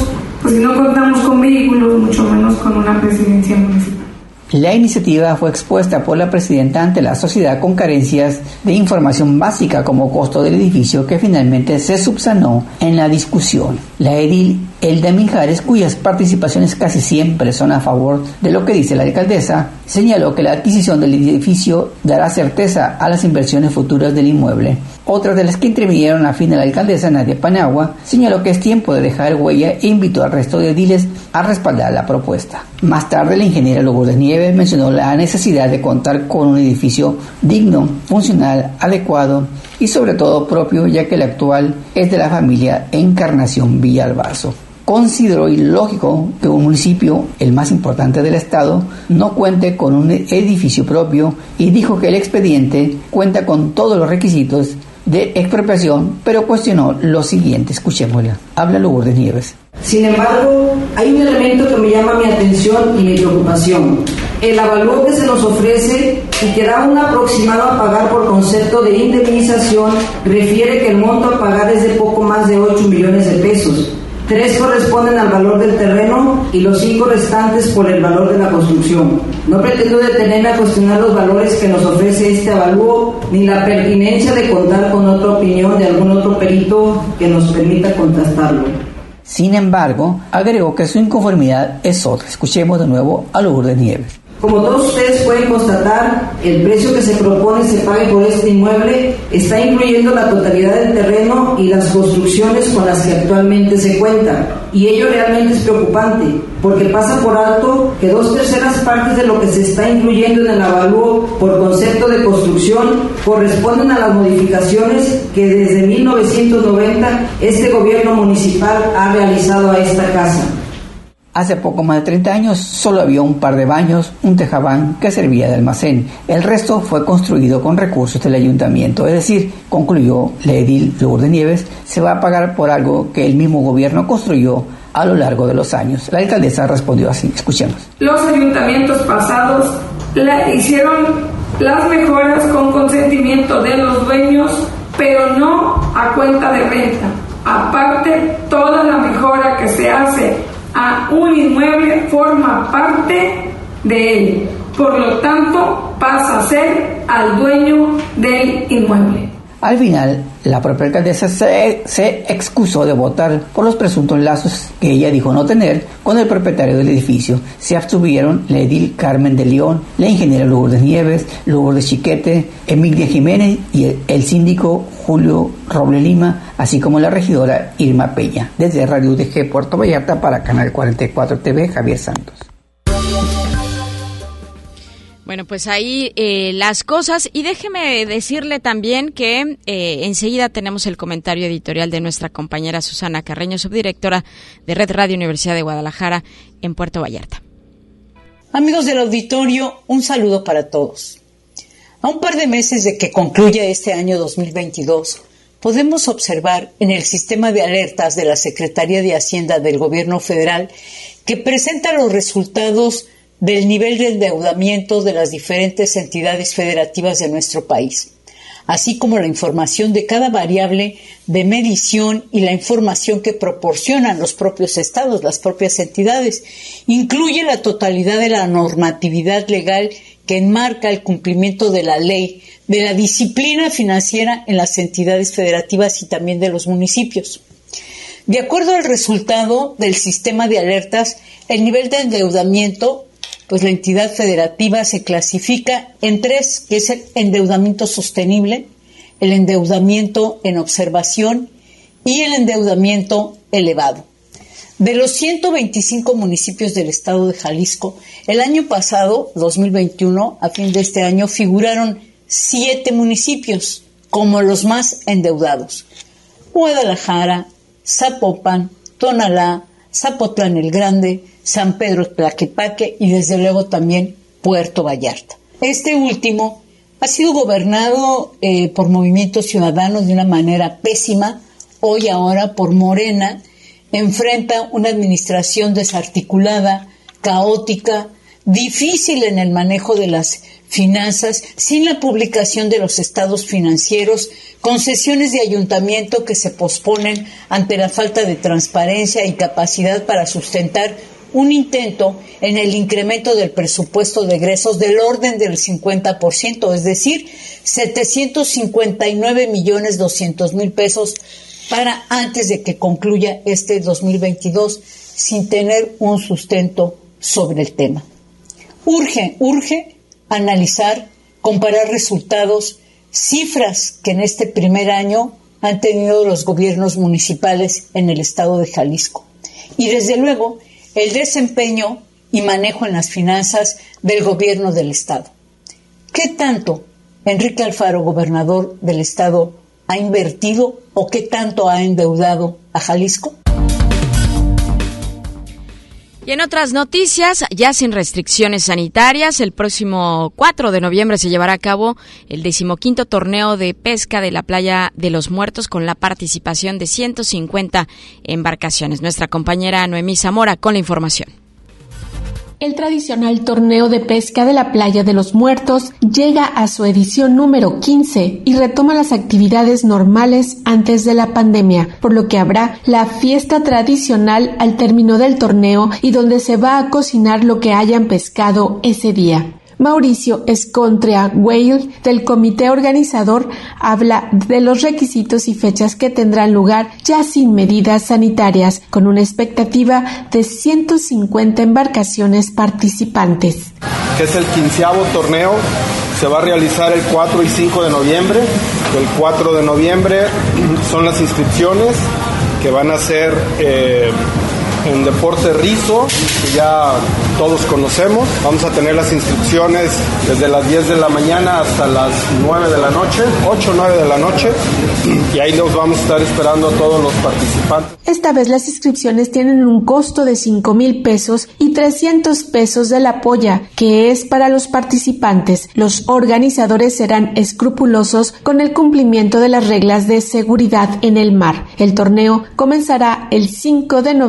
Speaker 19: con vehículos, mucho menos con una presidencia municipal.
Speaker 13: La iniciativa fue expuesta por la presidenta ante la sociedad con carencias de información básica como costo del edificio, que finalmente se subsanó en la discusión. La edil Elda Mijares, cuyas participaciones casi siempre son a favor de lo que dice la alcaldesa, señaló que la adquisición del edificio dará certeza a las inversiones futuras del inmueble. Otras de las que intervinieron afín a la alcaldesa, Nadia Panagua, señaló que es tiempo de dejar huella e invitó al resto de ediles a respaldar la propuesta. Más tarde, la ingeniera Lourdes Nieves mencionó la necesidad de contar con un edificio digno, funcional, adecuado y sobre todo propio, ya que el actual es de la familia Encarnación Villalbazo. Consideró ilógico que un municipio, el más importante del estado, no cuente con un edificio propio y dijo que el expediente cuenta con todos los requisitos de expropiación, pero cuestionó lo siguiente. Escuchémosla. Habla Lourdes Nieves.
Speaker 20: Sin embargo, hay un elemento que me llama mi atención y mi preocupación. El avalúo que se nos ofrece y que da un aproximado a pagar por concepto de indemnización refiere que el monto a pagar es de poco más de 8 millones de pesos. 3 corresponden al valor del terreno y los 5 restantes por el valor de la construcción. No pretendo detenerme a cuestionar los valores que nos ofrece este avalúo ni la pertinencia de contar con otra opinión de algún otro perito que nos permita contrastarlo.
Speaker 13: Sin embargo, agregó que su inconformidad es otra. Escuchemos de nuevo a Lourdes Nieves.
Speaker 20: Como todos ustedes pueden constatar, el precio que se propone se pague por este inmueble está incluyendo la totalidad del terreno y las construcciones con las que actualmente se cuenta. Y ello realmente es preocupante, porque pasa por alto que 2/3 partes de lo que se está incluyendo en el avalúo por concepto de construcción corresponden a las modificaciones que desde 1990 este gobierno municipal ha realizado a esta casa.
Speaker 13: Hace poco más de 30 años solo había un par de baños, un tejabán que servía de almacén. El resto fue construido con recursos del ayuntamiento. Es decir, concluyó la edil Lourdes Nieves, se va a pagar por algo que el mismo gobierno construyó a lo largo de los años. La alcaldesa respondió así. Escuchemos.
Speaker 19: Los ayuntamientos pasados hicieron las mejoras con consentimiento de los dueños, pero no a cuenta de renta. Aparte, toda la mejora que se hace a un inmueble forma parte de él. Por lo tanto, pasa a ser al dueño del inmueble.
Speaker 13: Al final, la propia alcaldesa se excusó de votar por los presuntos lazos que ella dijo no tener con el propietario del edificio. Se abstuvieron la edil Carmen de León, la ingeniera Lourdes Nieves, Lourdes Chiquete, Emilia Jiménez y el síndico Julio Roble Lima, así como la regidora Irma Peña. Desde Radio UDG Puerto Vallarta para Canal 44 TV, Javier Santos.
Speaker 2: Bueno, pues ahí las cosas, y déjeme decirle también que enseguida tenemos el comentario editorial de nuestra compañera Susana Carreño, subdirectora de Red Radio Universidad de Guadalajara en Puerto Vallarta.
Speaker 21: Amigos del auditorio, un saludo para todos. A un par de meses de que concluya este año 2022, podemos observar en el sistema de alertas de la Secretaría de Hacienda del Gobierno Federal que presenta los resultados del nivel de endeudamiento de las diferentes entidades federativas de nuestro país, así como la información de cada variable de medición y la información que proporcionan los propios estados, las propias entidades. Incluye la totalidad de la normatividad legal que enmarca el cumplimiento de la ley, de la disciplina financiera en las entidades federativas y también de los municipios. De acuerdo al resultado del sistema de alertas, el nivel de endeudamiento, pues la entidad federativa se clasifica en tres, que es el endeudamiento sostenible, el endeudamiento en observación y el endeudamiento elevado. De los 125 municipios del estado de Jalisco, el año pasado, 2021, a fin de este año, figuraron 7 municipios como los más endeudados: Guadalajara, Zapopan, Tonalá, Zapotlán el Grande, San Pedro Tlaquepaque y desde luego también Puerto Vallarta. Este último ha sido gobernado por Movimiento Ciudadano de una manera pésima. Hoy ahora por Morena enfrenta una administración desarticulada, caótica, difícil en el manejo de las finanzas, sin la publicación de los estados financieros, concesiones de ayuntamiento que se posponen ante la falta de transparencia y capacidad para sustentar un intento en el incremento del presupuesto de egresos del orden del 50%, es decir, 759,200,000 pesos para antes de que concluya este 2022, sin tener un sustento sobre el tema. Urge analizar, comparar resultados, cifras que en este primer año han tenido los gobiernos municipales en el estado de Jalisco. Y desde luego, el desempeño y manejo en las finanzas del gobierno del estado. ¿Qué tanto Enrique Alfaro, gobernador del estado, ha invertido o qué tanto ha endeudado a Jalisco?
Speaker 2: Y en otras noticias, ya sin restricciones sanitarias, el próximo 4 de noviembre se llevará a cabo el 15º torneo de pesca de la Playa de los Muertos con la participación de 150 embarcaciones. Nuestra compañera Noemí Zamora con la información.
Speaker 22: El tradicional torneo de pesca de la Playa de los Muertos llega a su edición número 15 y retoma las actividades normales antes de la pandemia, por lo que habrá la fiesta tradicional al término del torneo y donde se va a cocinar lo que hayan pescado ese día. Mauricio Escontrea Weil, del comité organizador, habla de los requisitos y fechas que tendrán lugar ya sin medidas sanitarias, con una expectativa de 150 embarcaciones participantes.
Speaker 23: Que es el 15º torneo, se va a realizar el 4 y 5 de noviembre. El 4 de noviembre son las inscripciones que van a ser en deporte rizo, que ya todos conocemos. Vamos a tener las inscripciones desde las 10 de la mañana hasta las 9 de la noche, 8 o 9 de la noche, y ahí los vamos a estar esperando a todos los participantes.
Speaker 22: Esta vez las inscripciones tienen un costo de 5,000 pesos y 300 pesos de la polla, que es para los participantes. Los organizadores serán escrupulosos con el cumplimiento de las reglas de seguridad en el mar. El torneo comenzará el 5 de noviembre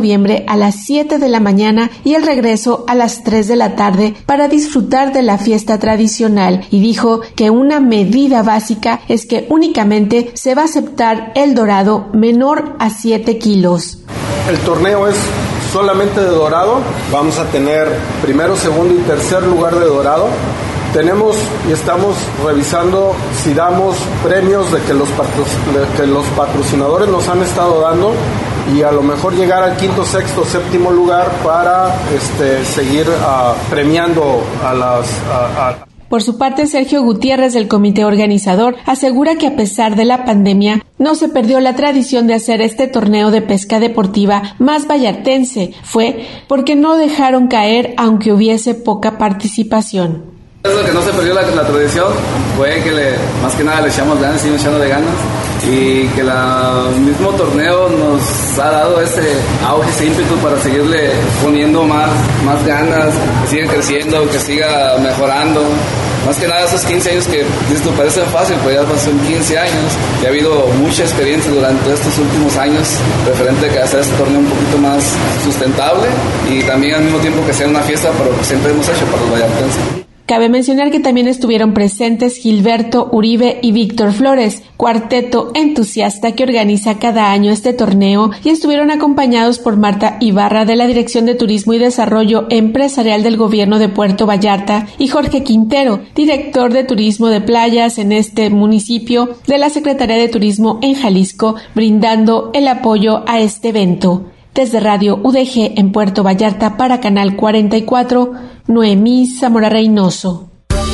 Speaker 22: a las 7 de la mañana y el regreso a las 3 de la tarde para disfrutar de la fiesta tradicional, y dijo que una medida básica es que únicamente se va a aceptar el dorado menor a 7 kilos.
Speaker 23: El torneo es solamente de dorado. Vamos a tener primero, segundo y tercer lugar de dorado. Tenemos y estamos revisando si damos premios de que los patrocinadores nos han estado dando, y a lo mejor llegar al quinto, sexto, séptimo lugar para seguir premiando a las...
Speaker 22: Por su parte, Sergio Gutiérrez, del comité organizador, asegura que a pesar de la pandemia, no se perdió la tradición de hacer este torneo de pesca deportiva más vallartense. Fue porque no dejaron caer aunque hubiese poca participación.
Speaker 4: Lo que no se perdió la tradición fue que más que nada le echamos ganas, seguimos echándole ganas, y que el mismo torneo nos ha dado ese auge, ese ímpetu para seguirle poniendo más ganas, que siga creciendo, que siga mejorando. Más que nada esos 15 años que esto parece fácil, pues ya son 15 años y ha habido mucha experiencia durante estos últimos años referente a que hacer este torneo un poquito más sustentable y también al mismo tiempo que sea una fiesta para lo que siempre hemos hecho para los vallartenses.
Speaker 22: Cabe mencionar que también estuvieron presentes Gilberto Uribe y Víctor Flores, cuarteto entusiasta que organiza cada año este torneo, y estuvieron acompañados por Marta Ibarra de la Dirección de Turismo y Desarrollo Empresarial del Gobierno de Puerto Vallarta y Jorge Quintero, director de Turismo de Playas en este municipio de la Secretaría de Turismo en Jalisco, brindando el apoyo a este evento. Desde Radio UDG en Puerto Vallarta para Canal 44, Noemí Zamora Reynoso.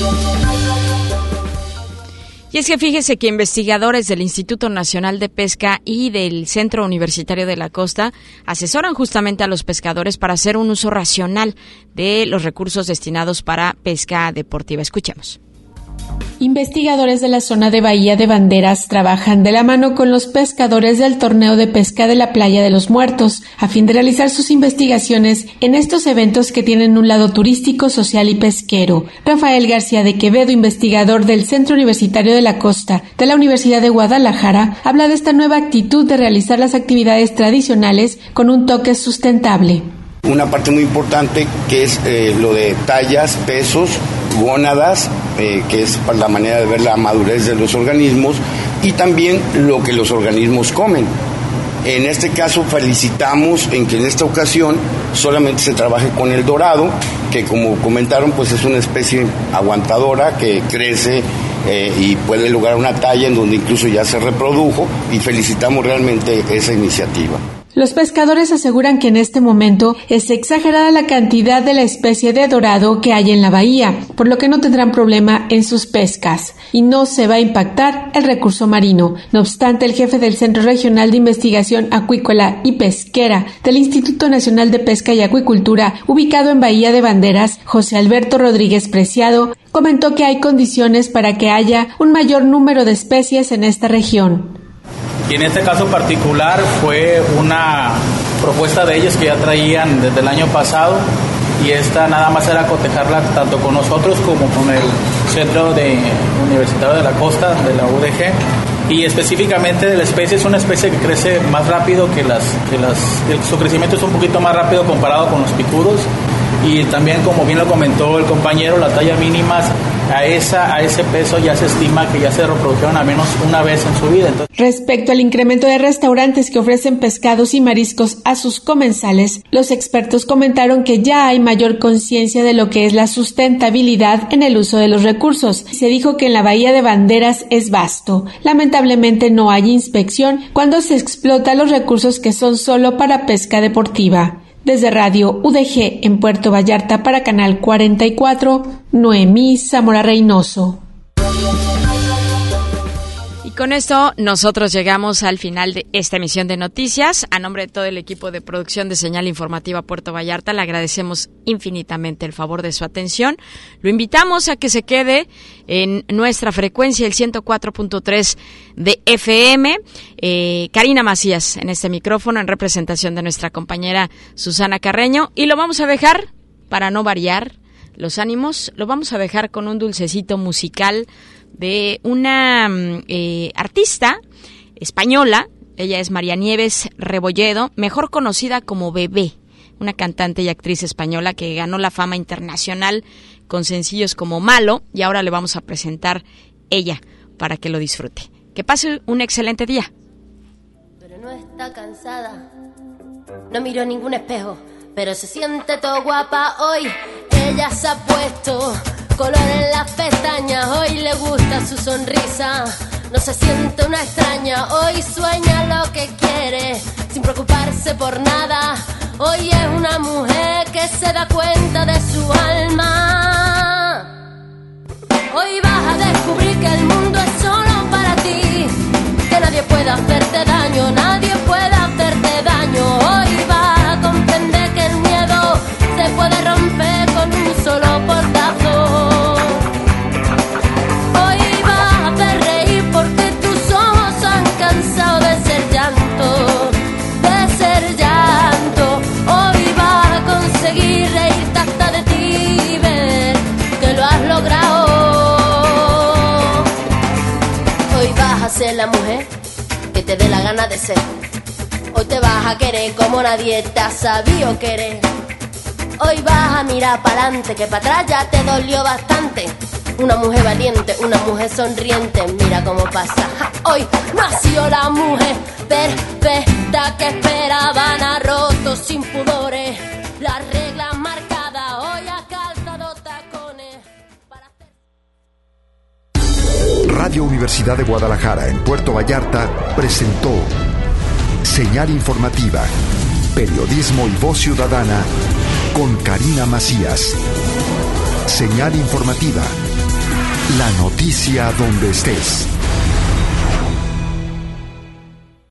Speaker 2: Y es que fíjese que investigadores del Instituto Nacional de Pesca y del Centro Universitario de la Costa asesoran justamente a los pescadores para hacer un uso racional de los recursos destinados para pesca deportiva. Escuchemos.
Speaker 22: Investigadores de la zona de Bahía de Banderas trabajan de la mano con los pescadores del torneo de pesca de la Playa de los Muertos a fin de realizar sus investigaciones en estos eventos que tienen un lado turístico, social y pesquero. Rafael García de Quevedo, investigador del Centro Universitario de la Costa de la Universidad de Guadalajara, habla de esta nueva actitud de realizar las actividades tradicionales con un toque sustentable.
Speaker 5: Una parte muy importante que es lo de tallas, pesos, gónadas, que es para la manera de ver la madurez de los organismos, y también lo que los organismos comen. En este caso felicitamos en que en esta ocasión solamente se trabaje con el dorado, que como comentaron pues es una especie aguantadora que crece y puede lograr una talla en donde incluso ya se reprodujo, y felicitamos realmente esa iniciativa.
Speaker 22: Los pescadores aseguran que en este momento es exagerada la cantidad de la especie de dorado que hay en la bahía, por lo que no tendrán problema en sus pescas y no se va a impactar el recurso marino. No obstante, el jefe del Centro Regional de Investigación Acuícola y Pesquera del Instituto Nacional de Pesca y Acuicultura, ubicado en Bahía de Banderas, José Alberto Rodríguez Preciado, comentó que hay condiciones para que haya un mayor número de especies en esta región.
Speaker 6: Y en este caso particular fue una propuesta de ellos que ya traían desde el año pasado, y esta nada más era cotejarla tanto con nosotros como con el Centro Universitario de la Costa de la UDG. Y específicamente de la especie, es una especie que crece más rápido su crecimiento es un poquito más rápido comparado con los picudos. Y también, como bien lo comentó el compañero, la talla mínima a ese peso ya se estima que ya se reprodujeron al menos una vez en su vida.
Speaker 22: Respecto al incremento de restaurantes que ofrecen pescados y mariscos a sus comensales, los expertos comentaron que ya hay mayor conciencia de lo que es la sustentabilidad en el uso de los recursos. Se dijo que en la Bahía de Banderas es vasto. Lamentablemente no hay inspección cuando se explota los recursos que son solo para pesca deportiva. Desde Radio UDG en Puerto Vallarta para Canal 44, Noemí Zamora Reynoso.
Speaker 2: Y con esto nosotros llegamos al final de esta emisión de noticias. A nombre de todo el equipo de producción de Señal Informativa Puerto Vallarta, le agradecemos infinitamente el favor de su atención. Lo invitamos a que se quede en nuestra frecuencia, el 104.3 de FM. Karina Macías en este micrófono, en representación de nuestra compañera Susana Carreño. Y lo vamos a dejar, para no variar los ánimos, lo vamos a dejar con un dulcecito musical de una artista española. Ella es María Nieves Rebolledo, mejor conocida como Bebé. una cantante y actriz española que ganó la fama internacional con sencillos como Malo, y ahora le vamos a presentar Ella para que lo disfrute. Que pase un excelente día.
Speaker 3: Pero no está cansada, no miró ningún espejo, pero se siente todo guapa hoy. Ella se ha puesto color en las pestañas, hoy le gusta su sonrisa, no se siente una extraña, hoy sueña lo que quiere, sin preocuparse por nada, hoy es una mujer que se da cuenta de su alma. Hoy vas a descubrir que el mundo es solo para ti, que nadie puede hacerte daño, nadie puede hacerte daño, hoy vas a comprender que el miedo se puede romper con un solo portazo. Hoy vas a hacer reír porque tus ojos han cansado de ser llanto, de ser llanto. Hoy vas a conseguir reírte hasta de ti y ver que lo has logrado. Hoy vas a ser la mujer que te dé la gana de ser. Hoy te vas a querer como nadie te ha sabido querer. Hoy vas a mirar para adelante, que para atrás ya te dolió bastante. Una mujer valiente, una mujer sonriente, mira cómo pasa. Hoy nació la mujer perfecta que esperaban, ha roto sin pudores las reglas marcadas. Hoy ha calzado tacones para hacer...
Speaker 1: Radio Universidad de Guadalajara en Puerto Vallarta presentó Señal Informativa, periodismo y voz ciudadana con Karina Macías. Señal Informativa, la noticia donde estés.